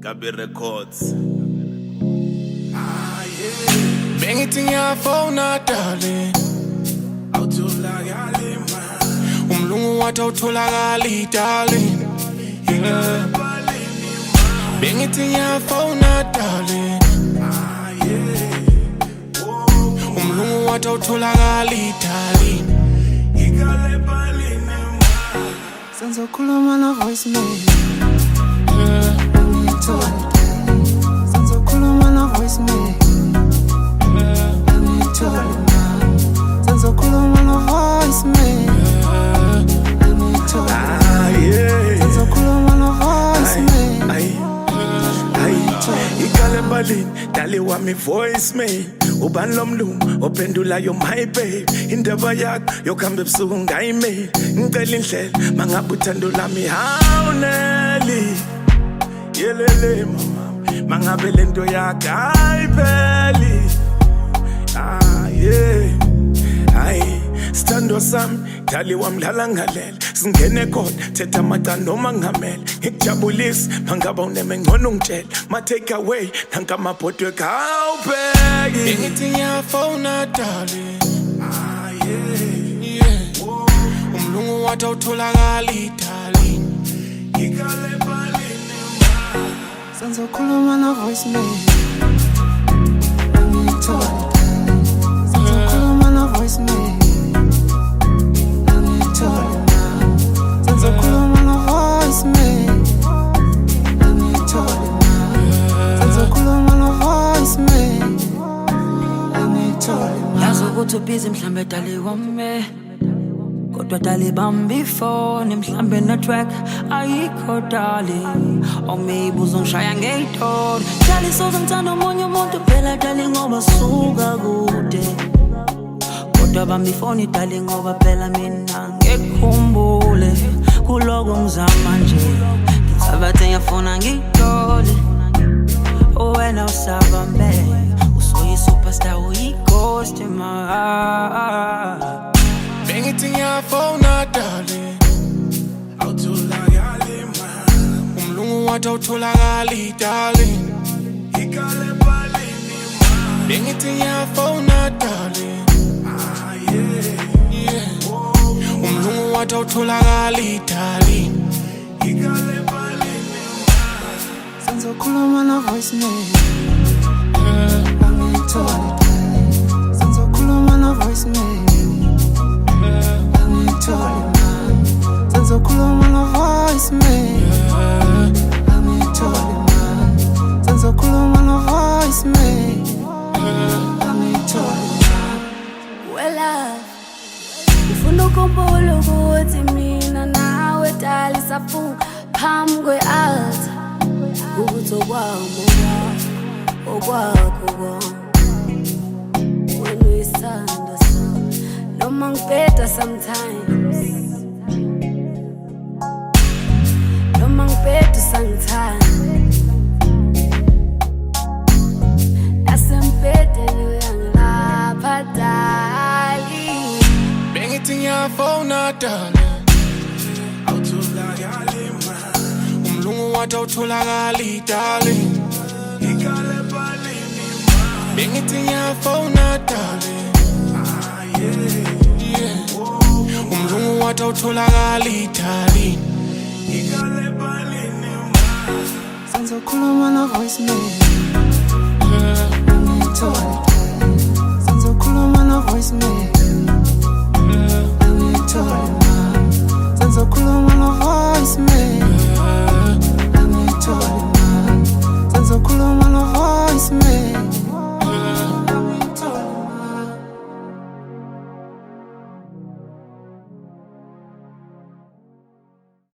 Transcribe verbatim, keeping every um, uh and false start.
Gabi Records. Ah, yeah. Bengithi ngiyafona darling, awutholakali man. umlungu wathi awutholakali darling, yeah. Bengithi ngiyafona darling, Ah, yeah. Oh, umlungu wathi awutholakali darling. ikale balini man. Senzokhuluma na voicemail, Yeah, ngiyithola. Senzokhuluma na voicemail, yeah, ngiyithola. Senzokhuluma na voicemail, yeah. ngiyithola. Ah, yeah. Senzokhuluma na voicemail, Ay, ay, ikale balini dali wami voicemail. Ubani lo mlungu ophendulayo my babe, indaba yakho yokuhamba ebusuku ngayi-mail. Ngicela indlela mangabe uthando lami hawuneli. Yelele mama mangabe lento yakho ayipheli. Ah yeah, ay sithando sami dali wamdlala ngalela. Singene kodwa thetha amacala noma ngamela. Ngikujabulisa mangaba uneme ngcono ungitshela. Ma take away nanka amabhodwe kawubheki. Bengithi ngiyafona darling, Ah yeah, yeah. Umlungu wathi awutholakali darling, ikale balini man. senzokhuluma na voicemail, ngiyithola. Senzokhuluma na voicemail, ngiyithola. Senzokhuluma na voicemail, ngiyithola. Senzokhuluma na voicemail, ngiyithola. Yazi ukuthi ubhizi mhlambe dali wami, kodwa dali bambi ifoni mhlambe network ayikho dali, or maybe uzongishaya ngey'tori. Dali soze ngithanda omunye umuntu phela dali ngoba suka kude, kodwa bambi ifoni dali ngoba phela mina ngikukhumbule kuloko ngizama nje. Ngisabathe ngiyafuna ngiyithole, wena usabambe usuyi-superstar uyi-ghost in my heart. bengithi ngiyafona darling, Awutholakali man. umlungu wathi awutholakali darling, Ikale balini man. bengithi ngiyafona darling, Ah yeah, yeah. Umlungu wathi awutholakali darling, ikale balini man. Senzokhuluma na voicemail, yeah, ngiyithola. Senzokhuluma na voicemail, yeah, ngiyithola. Senzokhuluma na voicemail, yeah. ngiyithola. Senzokhuluma na voicemail, ngiyithola. Wela ngifuna ukukhumbula ukuthi mina nawe dali safunga phambi kwe-altar, ukuthi okwami okwakho kwami wena uyisithando sami. Noma ngibheda sometimes, noma ngibheda usangithanda, nasembhedeni uyangilapha dali. Bengithi ngiyafona darling, Awutholakali man. umlungu wathi awutholakali darling, Ikale balini man. bengithi ngiyafona darling, Ah yeah, yeah. Umlungu wathi awutholakali darling, ikale balini man. Senzokhuluma na voicemail, yeah, ngiyithola. Senzokhuluma na voicemail, yeah, ngiyithola. Senzokhuluma na voicemail, yeah. ngiyithola. Senzokhuluma na voicemail.